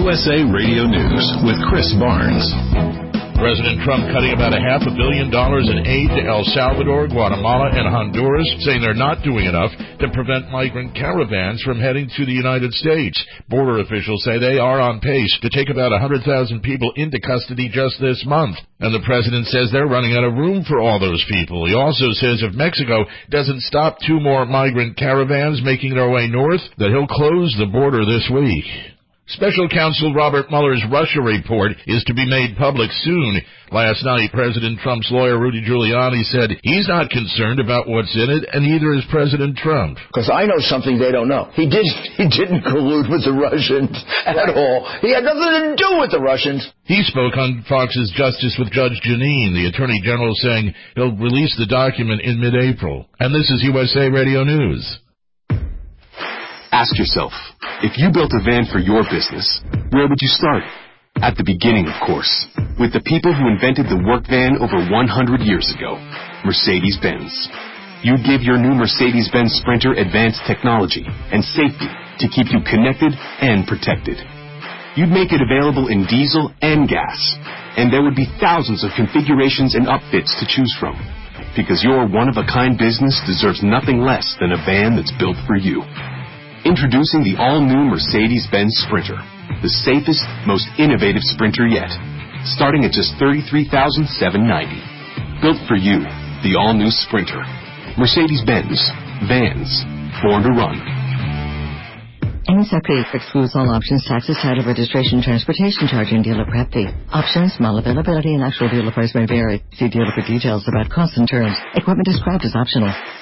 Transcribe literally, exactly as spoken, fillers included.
S A Radio News with Chris Barnes. President Trump cutting about a half a billion dollars in aid to El Salvador, Guatemala, and Honduras, saying they're not doing enough to prevent migrant caravans from heading to the United States. Border officials say they are on pace to take about one hundred thousand people into custody just this month. And the president says they're running out of room for all those people. He also says if Mexico doesn't stop two more migrant caravans making their way north, that he'll close the border this week. Special Counsel Robert Mueller's Russia report is to be made public soon. Last night, President Trump's lawyer, Rudy Giuliani, said he's not concerned about what's in it, and neither is President Trump. Because I know something they don't know. He, did, he didn't collude with the Russians at all. He had nothing to do with the Russians. He spoke on Fox's Justice with Judge Jeanine, the Attorney General, saying he'll release the document in mid-April. And this is U S A Radio News. Ask yourself, if you built a van for your business, where would you start? At the beginning, of course, with the people who invented the work van over one hundred years ago, Mercedes-Benz. You'd give your new Mercedes-Benz Sprinter advanced technology and safety to keep you connected and protected. You'd make it available in diesel and gas, and there would be thousands of configurations and upfits to choose from. Because your one-of-a-kind business deserves nothing less than a van that's built for you. Introducing the all-new Mercedes-Benz Sprinter, the safest, most innovative Sprinter yet, starting at just thirty-three thousand seven hundred ninety dollars. Built for you, the all-new Sprinter. Mercedes-Benz. Vans. Born to run. M S R P excludes all options, taxes, title, registration, transportation charge, and dealer prep fee. Options, model availability, and actual dealer price may vary. See dealer for details about costs and terms. Equipment described as optional.